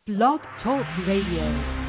Blog Talk Radio.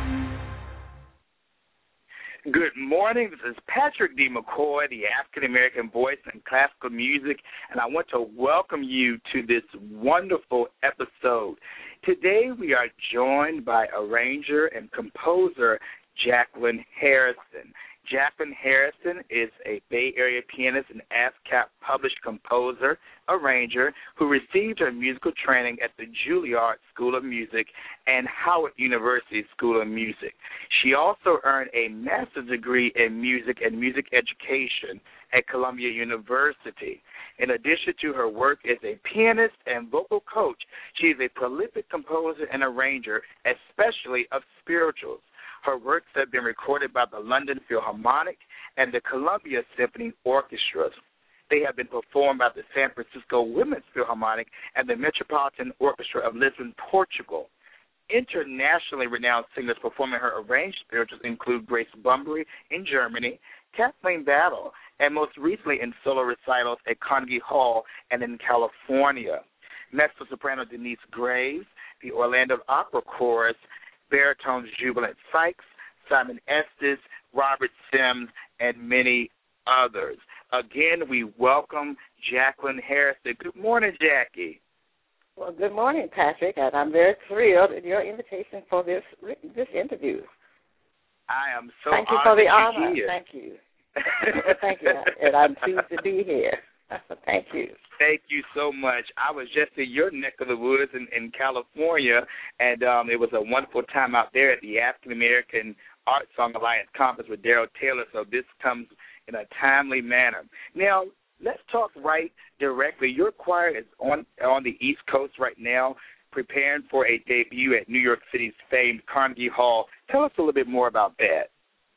Good morning. This is Patrick D. McCoy, the African-American voice in classical music, and I want to welcome you to this wonderful episode. Today we are joined by arranger and composer Jacqueline Harrison. Jacqueline Harrison is a Bay Area pianist and ASCAP published composer, arranger, who received her musical training at the Juilliard School of Music and Howard University School of Music. She also earned a master's degree in music and music education at Columbia University. In addition to her work as a pianist and vocal coach, she is a prolific composer and arranger, especially of spirituals. Her works have been recorded by the London Philharmonic and the Columbia Symphony Orchestras. They have been performed by the San Francisco Women's Philharmonic and the Metropolitan Orchestra of Lisbon, Portugal. Internationally renowned singers performing her arranged spirituals include Grace Bumbry in Germany, Kathleen Battle, and most recently in solo recitals at Carnegie Hall and in California. Mezzo-soprano Denise Graves, the Orlando Opera Chorus, baritones Jubilant Sykes, Simon Estes, Robert Sims, and many others. Again, we welcome Jacqueline Harrison. Good morning, Jackie. Well, good morning, Patrick, and I'm very thrilled at your invitation for this interview. I am so Thank you for the honor. Thank you. Thank you, and I'm pleased to be here. Thank you. Thank you so much. I was just in your neck of the woods in California, and it was a wonderful time out there at the African American Art Song Alliance Conference with Daryl Taylor, so this comes in a timely manner. Now, let's talk right directly. Your choir is on the East Coast right now, preparing for a debut at New York City's famed Carnegie Hall. Tell us a little bit more about that.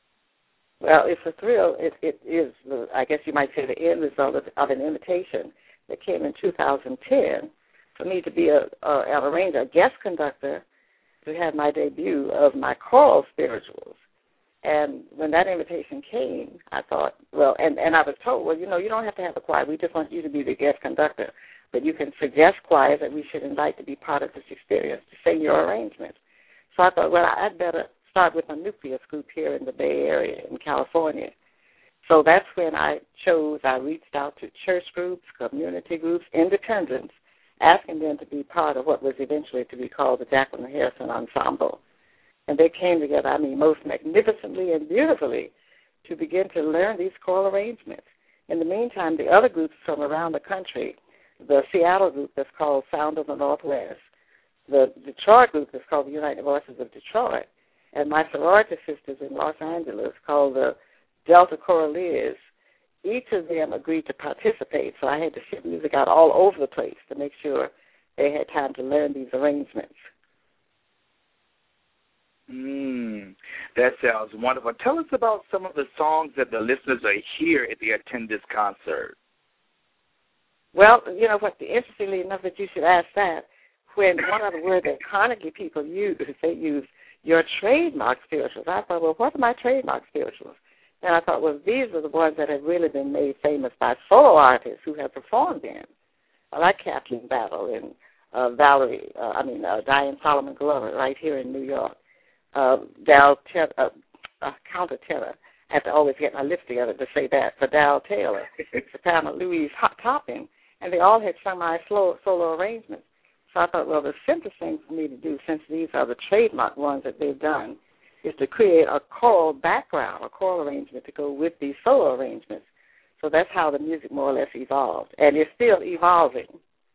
Well, it's a thrill. It is, I guess you might say, the end result of an invitation that came in 2010 for me to be an arranger, a guest conductor, to have my debut of my choral spirituals. And when that invitation came, I thought, well, and I was told, well, you don't have to have a choir. We just want you to be the guest conductor. But you can suggest choirs that we should invite to be part of this experience, to sing your arrangements. So I thought, well, I'd better start with a nucleus group here in the Bay Area in California. So that's when I reached out to church groups, community groups, independents, asking them to be part of what was eventually to be called the Jacqueline Harrison Ensemble. And they came together, most magnificently and beautifully to begin to learn these choral arrangements. In the meantime, the other groups from around the country, the Seattle group that's called Sound of the Northwest, the Detroit group that's called the United Voices of Detroit, and my sorority sisters in Los Angeles called the Delta Choraliers, each of them agreed to participate, so I had to ship music out all over the place to make sure they had time to learn these arrangements. That sounds wonderful. Tell us about some of the songs that the listeners are here if they attend this concert. Well, you know what, interestingly enough that you should ask that, when one of the words that Carnegie people use, they use your trademark spirituals. I thought, well, what are my trademark spirituals? And I thought, well, these are the ones that have really been made famous by solo artists who have performed in, like Kathleen Battle and Diane Solomon Glover right here in New York, countertenor. I have to always get my lips together to say that, for Dal Taylor, soprano Louise Topping, and they all had sung my solo arrangements. So I thought, well, the simplest thing for me to do, since these are the trademark ones that they've done, is to create a choral background, a choral arrangement to go with these solo arrangements. So that's how the music more or less evolved, and it's still evolving.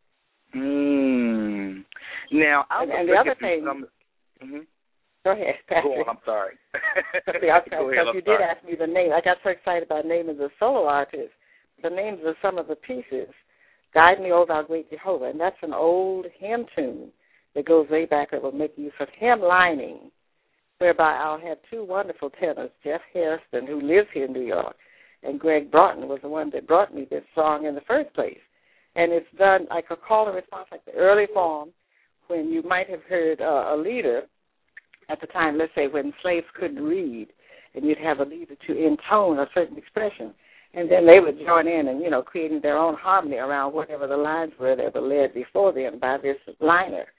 Now, and the other thing. Go ahead, Patrick. Go on, I'm sorry. Because you did ask me the name. I got so excited about naming the solo artists. The names of some of the pieces, Guide Me, O Thou Great Jehovah, and that's an old hymn tune that goes way back that will make use of hymn lining, whereby I'll have two wonderful tenors, Jeff Hairston, who lives here in New York, and Greg Broughton was the one that brought me this song in the first place. And it's done like a call and response, like the early form, when you might have heard a leader at the time, let's say when slaves couldn't read, and you'd have a leader to intone a certain expression. And then they would join in and, creating their own harmony around whatever the lines were that were led before them by this liner.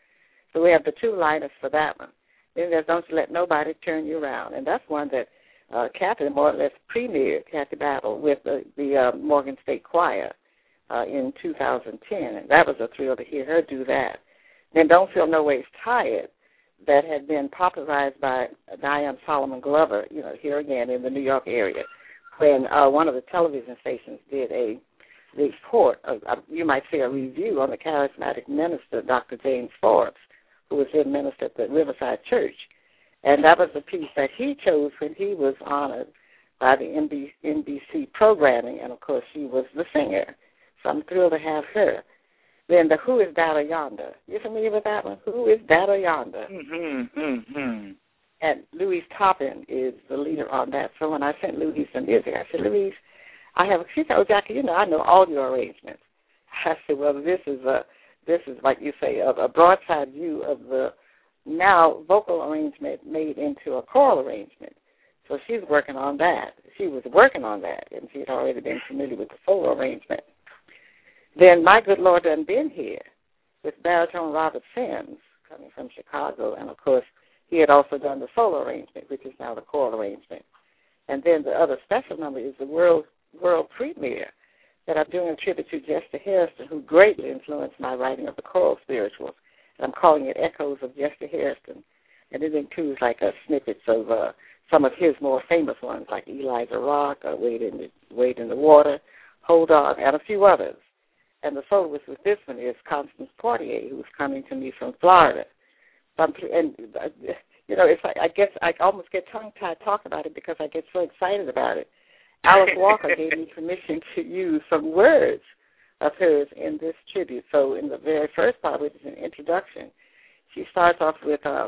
So we have the two liners for that one. Then there's Don't You Let Nobody Turn You Around, and that's one that Kathy more or less premiered, Kathy Battle, with the Morgan State Choir in 2010, and that was a thrill to hear her do that. Then Don't Feel No Ways Tired, that had been popularized by Diane Solomon Glover, here again in the New York area, when one of the television stations did a report, you might say a review on the charismatic minister, Dr. James Forbes, who was then minister at the Riverside Church. And that was the piece that he chose when he was honored by the NBC programming, and, of course, she was the singer. So I'm thrilled to have her. Then the Who Is That Yonder? You familiar with that one? Who Is That Yonder? Mm-hmm. And Louise Toppin is the leader on that. So when I sent Louise the music, I said, Louise, she said, oh, Jackie, I know all your arrangements. I said, well, this is like you say, a broadside view of the now vocal arrangement made into a choral arrangement. So she's working on that. She was working on that, and she had already been familiar with the solo arrangement. Then My Good Lord Done Been Here with baritone Robert Sims coming from Chicago, and, of course, he had also done the solo arrangement, which is now the choral arrangement. And then the other special number is the world premiere that I'm doing a tribute to Jester Harrison, who greatly influenced my writing of the choral spirituals. And I'm calling it Echoes of Jester Harrison. And it includes like snippets of some of his more famous ones, like Eliza Rock, Wade in the Water, Hold On, and a few others. And the soloist with this one is Constance Portier, who's coming to me from Florida. It's like I guess I almost get tongue-tied talking about it because I get so excited about it. Alice Walker gave me permission to use some words of hers in this tribute. So in the very first part, which is an introduction, she starts off with a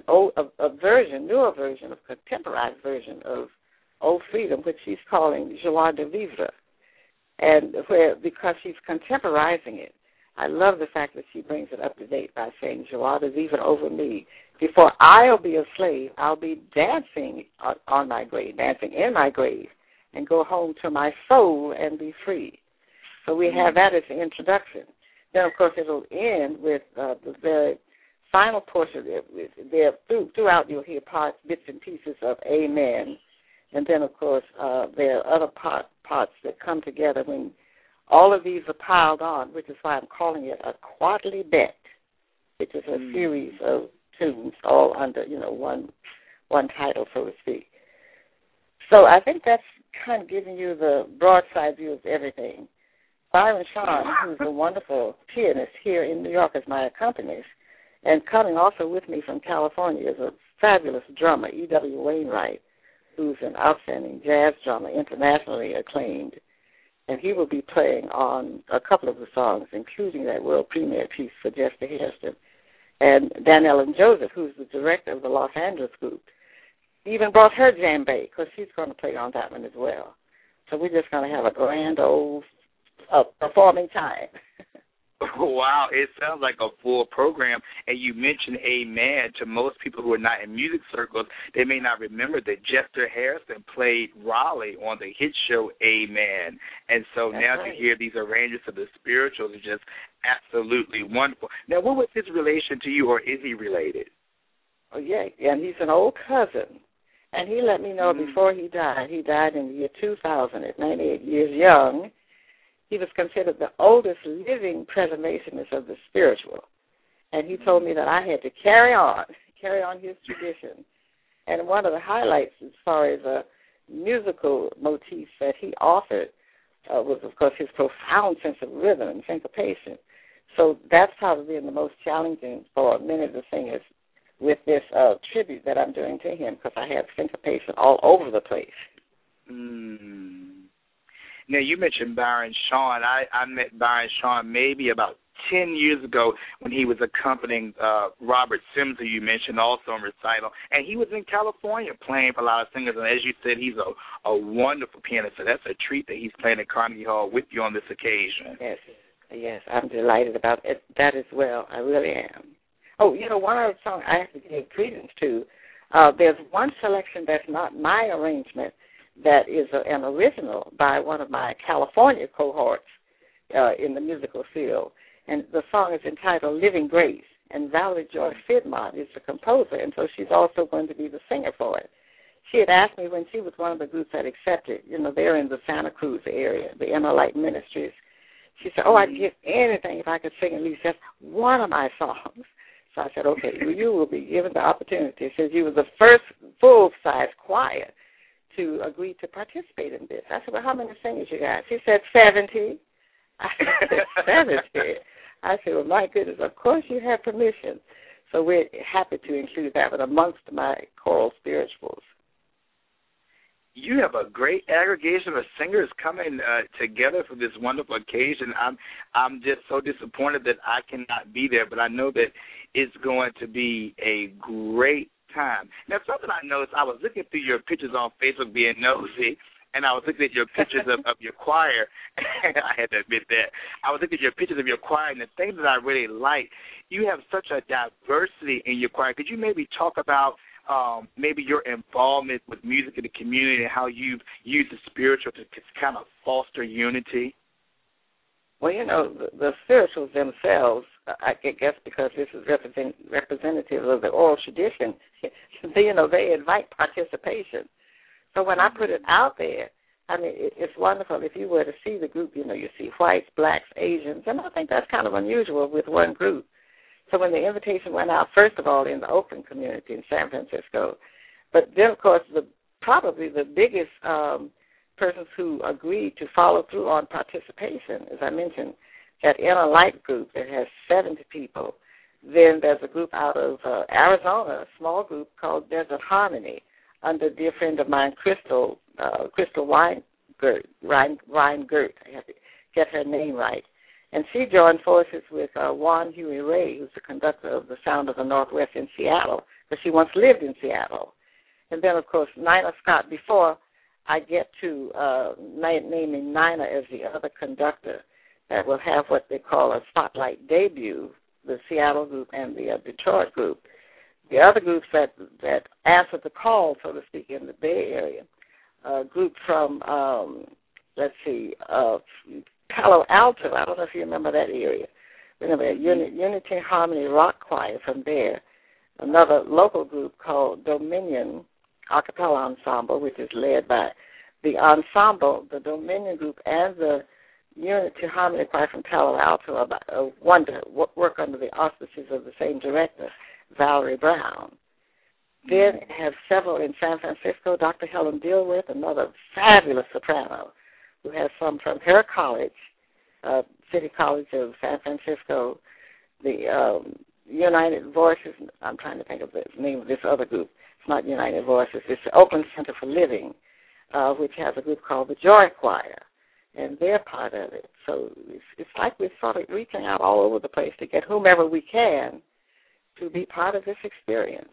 newer version, a contemporized version of Old Freedom, which she's calling Joie de Vivre. And because she's contemporizing it, I love the fact that she brings it up to date by saying, Joie de Vivre over me. Before I'll be a slave, I'll be dancing on my grave, dancing in my grave, and go home to my soul and be free. So we have that as the introduction. Then, of course, it'll end with the very final portion. Throughout you'll hear bits and pieces of Amen. And then, of course, there are other parts that come together when all of these are piled on, which is why I'm calling it a quarterly bet, which is a series of tunes all under, one title, so to speak. So I think that's kind of giving you the broadside view of everything. Byron Sean, who's a wonderful pianist here in New York, is my accompanist, and coming also with me from California is a fabulous drummer, E.W. Wainwright, who's an outstanding jazz drummer, internationally acclaimed, and he will be playing on a couple of the songs, including that world premiere piece for Jester Harrison. And Danielle Joseph, who's the director of the Los Angeles group, even brought her djembe because she's going to play on that one as well. So we're just going to have a grand old performing time. Wow, it sounds like a full program. And you mentioned Amen. To most people who are not in music circles, they may not remember that Jester Harrison played Raleigh on the hit show Amen. And so That's now right. to hear these arrangements of the spirituals is just absolutely wonderful. Now, what was his relation to you, or is he related? Oh, yeah, and he's an old cousin. And he let me know before he died. He died in the year 2000 at 98 years young. He was considered the oldest living preservationist of the spiritual. And he told me that I had to carry on his tradition. And one of the highlights as far as musical motifs that he offered was, of course, his profound sense of rhythm and syncopation. So that's probably been the most challenging for many of the singers with this tribute that I'm doing to him, because I have syncopation all over the place. Now, you mentioned Byron Sean. I met Byron Sean maybe about 10 years ago when he was accompanying Robert Sims, who you mentioned, also in recital. And he was in California playing for a lot of singers. And as you said, he's a wonderful pianist. So that's a treat that he's playing at Carnegie Hall with you on this occasion. Yes, I'm delighted about that as well. I really am. Oh, one other song I have to give credence to. There's one selection that's not my arrangement that is an original by one of my California cohorts in the musical field. And the song is entitled Living Grace. and Valerie Joy Fidmont is the composer, and so she's also going to be the singer for it. She had asked me when she was one of the groups that accepted, they're in the Santa Cruz area, the Inner Light Ministries. She said, I'd give anything if I could sing at least just one of my songs. So I said, okay, well, you will be given the opportunity. She said, you were the first full-size choir to agree to participate in this. I said, well, how many singers you got? She said, 70. I said, 70. I said, well, my goodness, of course you have permission. So we're happy to include that one amongst my choral spirituals. You have a great aggregation of singers coming together for this wonderful occasion. I'm just so disappointed that I cannot be there, but I know that it's going to be a great time. Now, something I noticed, I was looking through your pictures on Facebook being nosy, and I was looking at your pictures of your choir. I had to admit that. I was looking at your pictures of your choir, and the thing that I really like, you have such a diversity in your choir. Could you maybe talk about maybe your involvement with music in the community and how you've used the spiritual to kind of foster unity? Well, the spirituals themselves, I guess because this is representative of the oral tradition, they invite participation. So when I put it out there, I mean, it's wonderful. If you were to see the group, you see whites, blacks, Asians, and I think that's kind of unusual with one group. So when the invitation went out, first of all, in the Oakland community in San Francisco, but then, of course, probably the biggest persons who agreed to follow through on participation, as I mentioned, that Inner Light group that has 70 people. Then there's a group out of Arizona, a small group called Desert Harmony, under a dear friend of mine, Crystal Weingert. I have to get her name right. And she joined forces with Juan Huey Ray, who's the conductor of the Sound of the Northwest in Seattle, because she once lived in Seattle. And then, of course, Nina Scott, before I get to naming Nina as the other conductor that will have what they call a spotlight debut, the Seattle group and the Detroit group. The other groups that answered the call, so to speak, in the Bay Area, a group from, Palo Alto. I don't know if you remember that area. Remember, Unity Harmony Rock Choir from there. Another local group called Dominion Acapella Ensemble, which is led by the ensemble, the Dominion group, and the Unity Harmony Choir from Palo Alto. Work under the auspices of the same director, Valerie Brown. Then have several in San Francisco. Dr. Helen Dilworth, another fabulous soprano, who has some from her college, City College of San Francisco, the United Voices. I'm trying to think of the name of this other group. It's not United Voices. It's the Oakland Center for Living, which has a group called the Joy Choir, and they're part of it. So it's like we're sort of reaching out all over the place to get whomever we can to be part of this experience.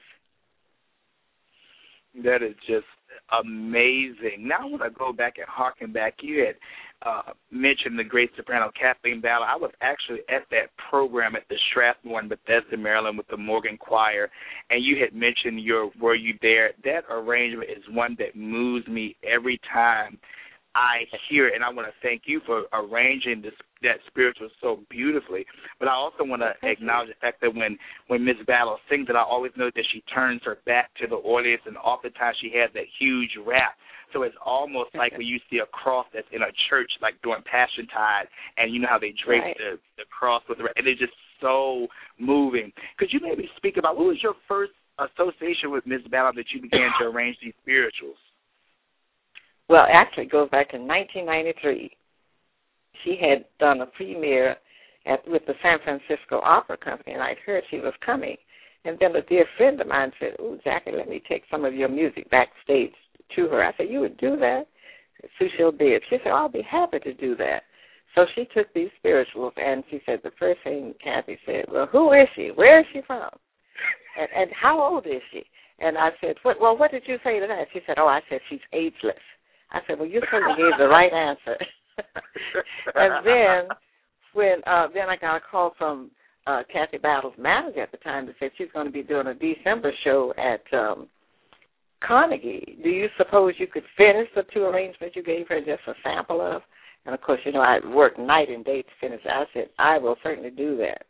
That is just amazing. Now I want to go back and harken back. You had mentioned the great soprano Kathleen Battle. I was actually at that program at the Strathmore in Bethesda, Maryland, with the Morgan Choir, and you had mentioned were you there? That arrangement is one that moves me every time I hear it, and I want to thank you for arranging that spiritual so beautifully. But I also want to acknowledge the fact that when Ms. Battle sings it, I always know that she turns her back to the audience, and oftentimes she has that huge wrap. So it's almost like when you see a cross that's in a church, like during Passiontide, and you know how they drape the cross with the wrap, and it's just so moving. Could you maybe speak about what was your first association with Ms. Battle that you began to arrange these spirituals? Well, actually, it goes back to 1993. She had done a premiere with the San Francisco Opera Company, and I'd heard she was coming. And then a dear friend of mine said, "Ooh, Jackie, let me take some of your music backstage to her." I said, "You would do that?" Sushil did. She said, "I'll be happy to do that." So she took these spirituals, and she said the first thing Kathy said, "Well, who is she? Where is she from? And how old is she?" And I said, what did you say to that? She said, I said, she's ageless. I said, well, you certainly gave the right answer. And then then I got a call from Kathy Battle's manager at the time that said she's going to be doing a December show at Carnegie. Do you suppose you could finish the two arrangements you gave her just a sample of? And, of course, I worked night and day to finish it. I said, I will certainly do that.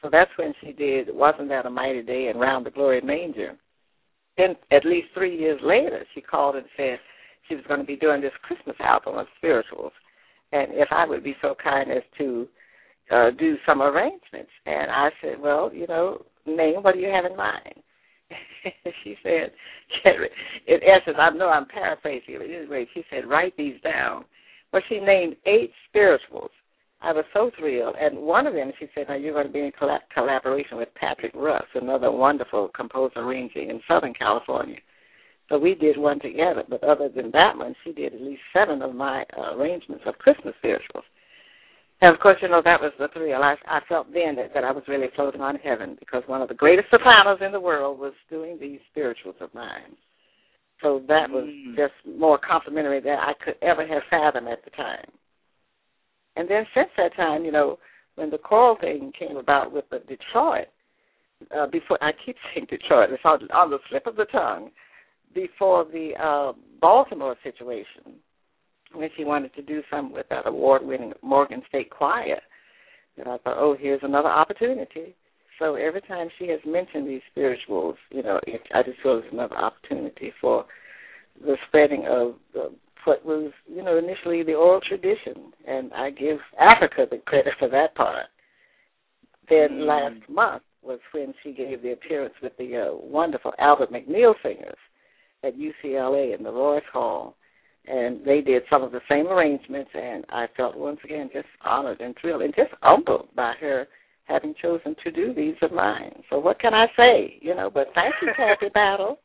So that's when she did Wasn't That a Mighty Day and Round the Glory Manger. Then at least 3 years later, she called and said she was going to be doing this Christmas album of spirituals, and if I would be so kind as to do some arrangements. And I said, well, name, what do you have in mind? She said, in essence, I know I'm paraphrasing, but anyway, she said, write these down. Well, she named 8 spirituals. I was so thrilled. And one of them, she said, now you're going to be in collaboration with Patrick Russ, another wonderful composer arranger in Southern California. So we did one together. But other than that one, she did at least 7 of my arrangements of Christmas spirituals. And, of course, that was the thrill. I felt then that I was really floating on heaven because one of the greatest sopranos in the world was doing these spirituals of mine. So that was just more complimentary than I could ever have fathomed at the time. And then since that time, when the choral thing came about with the Detroit, before I keep saying Detroit, it's on the slip of the tongue, before the Baltimore situation, when she wanted to do something with that award-winning Morgan State Choir, and I thought, here's another opportunity. So every time she has mentioned these spirituals, I just feel it's another opportunity for the spreading of what was, initially the oral tradition, and I give Africa the credit for that part. Then last month was when she gave the appearance with the wonderful Albert McNeil Singers at UCLA in the Royce Hall, and they did some of the same arrangements, and I felt once again just honored and thrilled and just humbled by her having chosen to do these of mine. So what can I say, but thank you, Kathy Battle.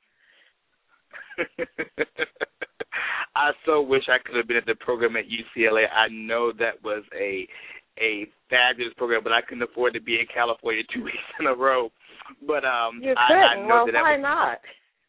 I so wish I could have been at the program at UCLA. I know that was a fabulous program, but I couldn't afford to be in California 2 weeks in a row. But you couldn't. I know that why not?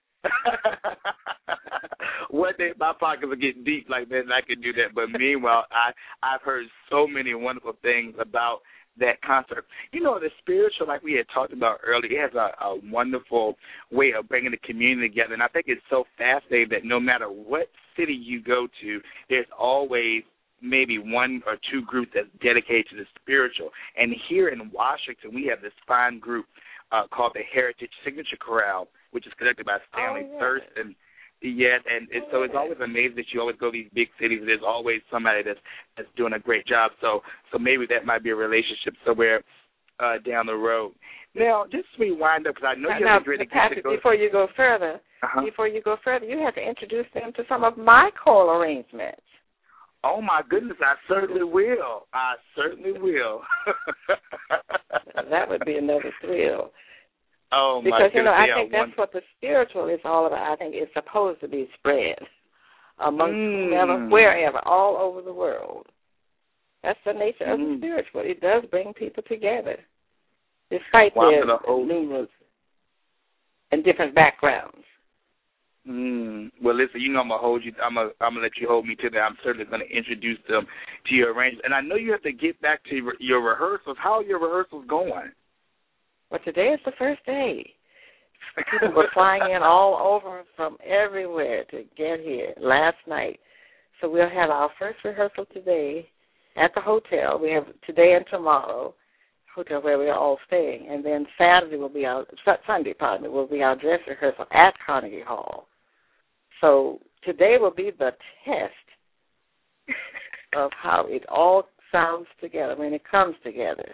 One day my pockets will get deep like that, and I can do that. But meanwhile, I've heard so many wonderful things about that concert. The spiritual, like we had talked about earlier, it has a wonderful way of bringing the community together. And I think it's so fascinating that no matter what city you go to, there's always maybe 1 or 2 groups that's dedicated to the spiritual. And here in Washington, we have this fine group called the Heritage Signature Chorale, which is conducted by Stanley Thurston. Yes, and so it's always amazing that you always go to these big cities. There's always somebody that's doing a great job. So maybe that might be a relationship somewhere down the road. Now, just as we wind up, because I know you're ready to Patrick, before you go further, you have to introduce them to some of my choral arrangements. Oh, my goodness, I certainly will. That would be another thrill. Oh, my because, goodness. I think that's what the spiritual is all about. I think it's supposed to be spread amongst whomever, wherever, all over the world. That's the nature of the spiritual. It does bring people together, despite their numerous and different backgrounds. Well, listen, I'm gonna hold you. I'm gonna let you hold me to that. I'm certainly gonna introduce them to your arrangements. And I know you have to get back to your rehearsals. How are your rehearsals going? Well, today is the first day. People were flying in all over from everywhere to get here last night. So we'll have our first rehearsal today at the hotel. We have today and tomorrow, hotel where we're all staying. And then Sunday will be our dress rehearsal at Carnegie Hall. So today will be the test of how it all sounds together when it comes together.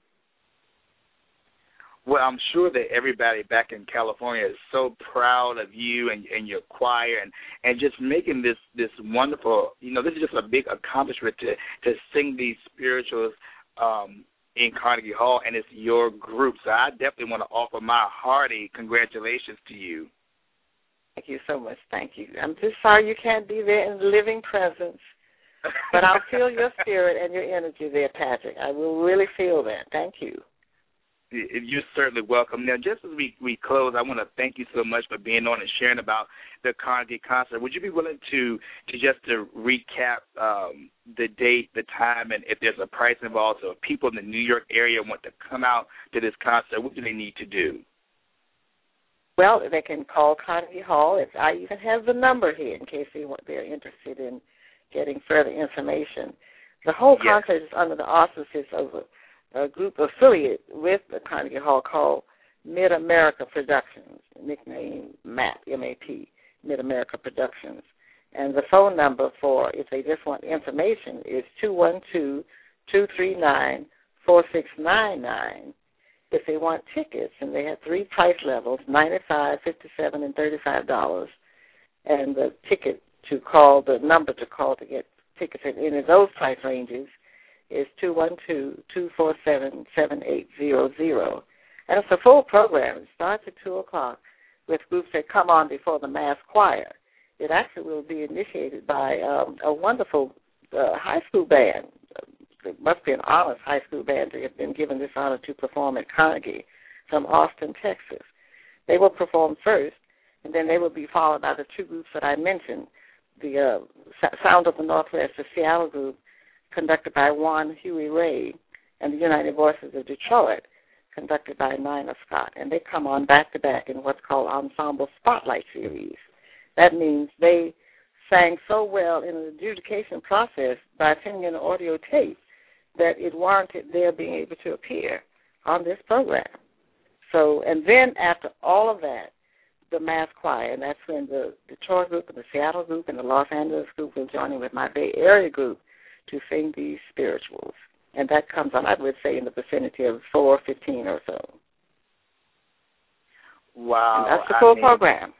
Well, I'm sure that everybody back in California is so proud of you and your choir and just making this wonderful, this is just a big accomplishment to sing these spirituals in Carnegie Hall, and it's your group. So I definitely want to offer my hearty congratulations to you. Thank you so much. Thank you. I'm just sorry you can't be there in living presence, but I'll feel your spirit and your energy there, Patrick. I will really feel that. Thank you. You're certainly welcome. Now, just as we close, I want to thank you so much for being on and sharing about the Carnegie concert. Would you be willing to recap the date, the time, and if there's a price involved, so if people in the New York area want to come out to this concert, what do they need to do? Well, they can call Carnegie Hall. I even have the number here in case they're interested in getting further information. The whole concert is under the auspices of a group affiliate with the Carnegie Hall called Mid-America Productions, nicknamed MAP, M-A-P, Mid-America Productions. And the phone number for, if they just want information, is 212-239-4699. If they want tickets, and they have 3 price levels, $95, $57, and $35, and the number to call to get tickets in any of those price ranges is 212-247-7800. And it's a full program. It starts at 2 o'clock with groups that come on before the mass choir. It actually will be initiated by a wonderful high school band. It must be an honors high school band to have been given this honor to perform at Carnegie from Austin, Texas. They will perform first, and then they will be followed by the 2 groups that I mentioned, the Sound of the Northwest, the Seattle group, conducted by Juan Huey Ray, and the United Voices of Detroit, conducted by Nina Scott. And they come on back-to-back in what's called Ensemble Spotlight Series. That means they sang so well in the adjudication process by sending in an audio tape that it warranted their being able to appear on this program. So, and then after all of that, the mass choir, and that's when the Detroit group and the Seattle group and the Los Angeles group will join in with my Bay Area group to sing these spirituals. And that comes on, I would say, in the vicinity of 4:15 or so. Wow. And that's the full program.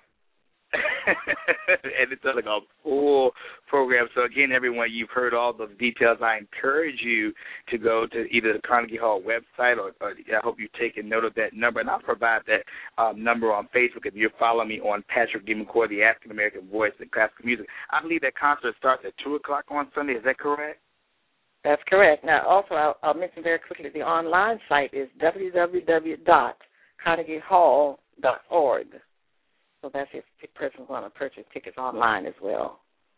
And it's like a full program. So, again, everyone, you've heard all those details. I encourage you to go to either the Carnegie Hall website or I hope you've taken note of that number. And I'll provide that number on Facebook if you follow me on Patrick D. McCoy, the African-American Voice in Classical Music. I believe that concert starts at 2 o'clock on Sunday. Is that correct? That's correct. Now, also, I'll mention very quickly, the online site is www.carnegiehall.org. So that's if the person want to purchase tickets online as well.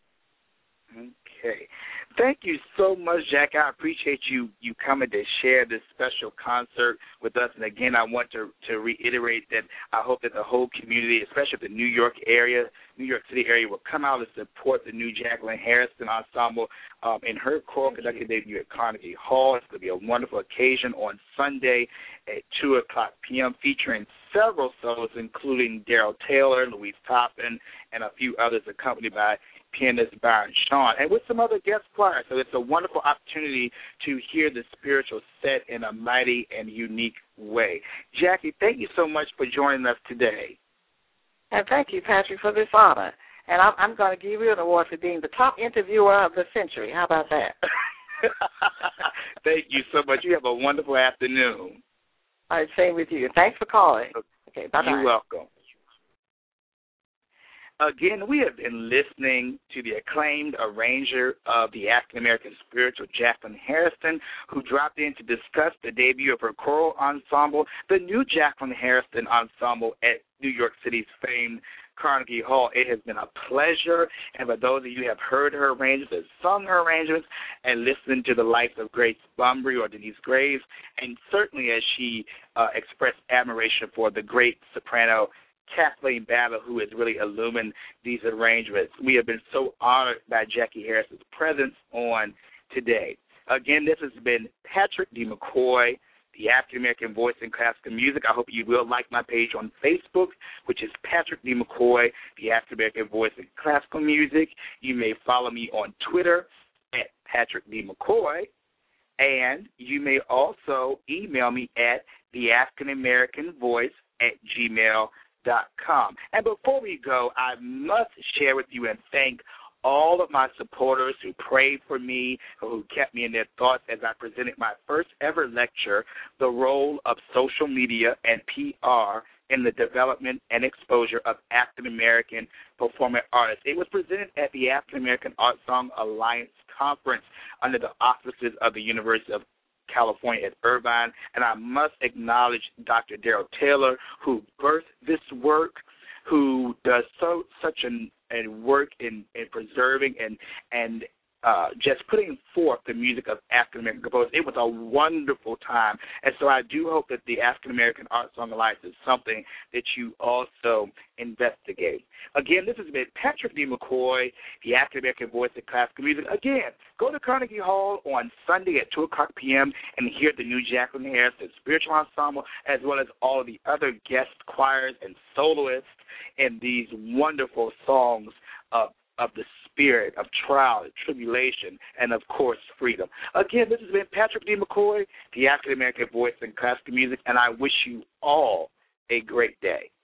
Okay. Thank you so much, Jack. I appreciate you coming to share this special concert with us. And, again, I want to reiterate that I hope that the whole community, especially the New York City area, will come out and support the new Jacqueline Harrison Ensemble in her choral conducting debut at Carnegie Hall. It's going to be a wonderful occasion on Sunday at 2 o'clock p.m. featuring several solos, including Daryl Taylor, Louise Toppin, and a few others, accompanied by pianist Byron Shawn, and with some other guest choirs. So it's a wonderful opportunity to hear the spiritual set in a mighty and unique way. Jackie, thank you so much for joining us today. And thank you, Patrick, for this honor. And I'm going to give you an award for being the top interviewer of the century. How about that? Thank you so much. You have a wonderful afternoon. All right, same with you. Thanks for calling. Okay, bye-bye. You're welcome. Again, we have been listening to the acclaimed arranger of the African-American spiritual, Jacqueline Harrison, who dropped in to discuss the debut of her choral ensemble, the new Jacqueline Harrison Ensemble at New York City's famed Carnegie Hall. It has been a pleasure, and for those of you who have heard her arrangements, have sung her arrangements, and listened to the likes of Grace Bumbry or Denise Graves, and certainly as she expressed admiration for the great soprano Kathleen Battle, who has really illumined these arrangements. We have been so honored by Jackie Harrison's presence on today. Again, this has been Patrick D. McCoy, the African-American Voice in Classical Music. I hope you will like my page on Facebook, which is Patrick D. McCoy, the African-American Voice in Classical Music. You may follow me on Twitter at Patrick D. McCoy, and you may also email me at theafricanamericanvoice@gmail.com. And before we go, I must share with you and thank all of my supporters who prayed for me, who kept me in their thoughts as I presented my first ever lecture, The Role of Social Media and PR in the Development and Exposure of African-American Performing Artists. It was presented at the African-American Art Song Alliance Conference under the auspices of the University of California at Irvine, and I must acknowledge Dr. Daryl Taylor, who birthed this work, who does such a work in preserving and just putting forth the music of African-American composers. It was a wonderful time. And so I do hope that the African-American Art Song Alliance is something that you also investigate. Again, this has been Patrick D. McCoy, the African-American voice of classical music. Again, go to Carnegie Hall on Sunday at 2 o'clock p.m. and hear the new Jacqueline Harrison Spiritual Ensemble, as well as all of the other guest choirs and soloists in these wonderful songs of the spirit of trial and tribulation and, of course, freedom. Again, this has been Patrick D. McCoy, the African-American voice in classical music, and I wish you all a great day.